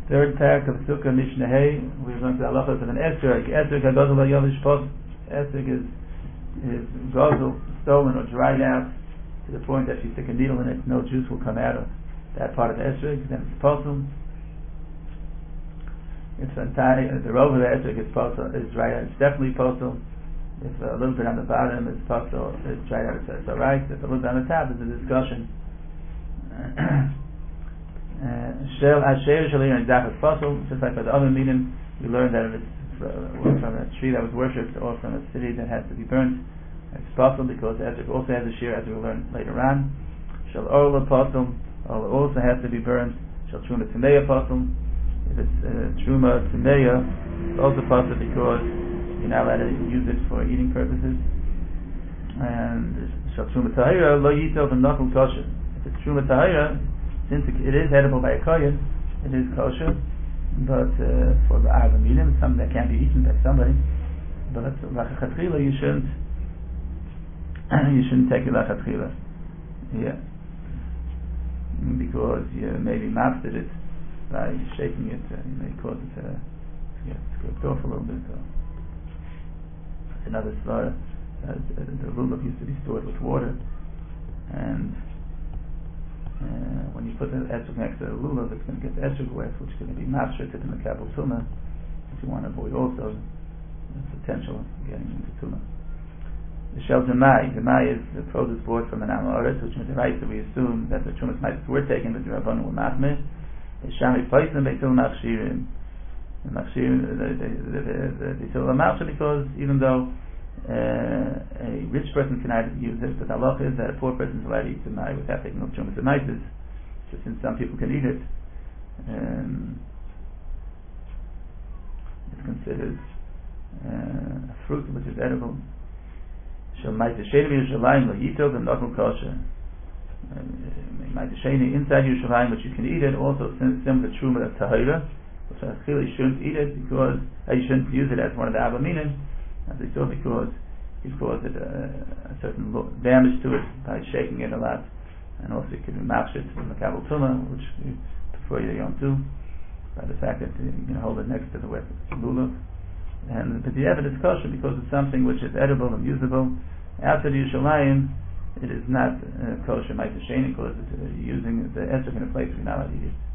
Third parak of Sukkah Mishnah Hay. We're going to the halachas of an esrog. Esrog hagadol yavish post. Esrog is gazel, stolen or dried out to the point that if you stick a needle in it, no juice will come out of that part of the esrog. Then it's posum. If the robe of the esrog is dried out, it's definitely posum. If a little bit on the bottom is posum, it's dried out, it's alright. If a little bit on the top, there's a discussion. Shel Asher Shalir and Dachas Fossil, just like by the other meaning, we learned that if it's from a tree that was worshipped or from a city that has to be burnt, it's possible because Ezra also has a shear, as we will learn later on. Shel Orla Fossil, Orla also has to be burnt. Shel Truma Tameya Fossil, if it's Truma Tameya, it's also possible because you're not allowed to use it for eating purposes. And Shel Truma Tahira, Lo Yitel V'Nachul Kosher. If it's Truma Tahira, since it is edible by a kohen, it is kosher, but for the avaminim, it's something that can't be eaten by somebody. But lachatchila, you shouldn't take it lachatchila, yeah, because you maybe mastered it by shaking it. You may cause it to get scraped off a little bit. So it's another svara. The lulav used to be stored with water, and when you put the esrog next to the lulav, it's going to get the esrog wet, which is going to be master to the makabel tumah, which you want to avoid also the potential of getting into tumah. The shel demai is the produce bought from an amoris, which is the right that we assume that the trumas mites were taken, but the rabbanon were machmir. The shami poison beitul machshirim. The machshirim, they still a machshir because even though a rich person cannot use it, but the halacha is that a poor person is allowed to eat demai without taking off trumas and mites. So since some people can eat it, it's considered a fruit which is edible. Inside Yerushalayim, but you can eat it also similar to Truma of Tahira, which clearly you shouldn't eat it because you shouldn't use it as one of the Avaminim, as we saw, because you cause it a certain damage to it by shaking it a lot, and also it could be machshir to the makabel tumah, which we prefer you don't do, by the fact that you can hold it next to the wet lulav. But the evidence is kosher because it's something which is edible and usable. After the Yerushalayim, it is not kosher ma'aseh sheni because it's using the esrog in a place where you're not allowed to eat it.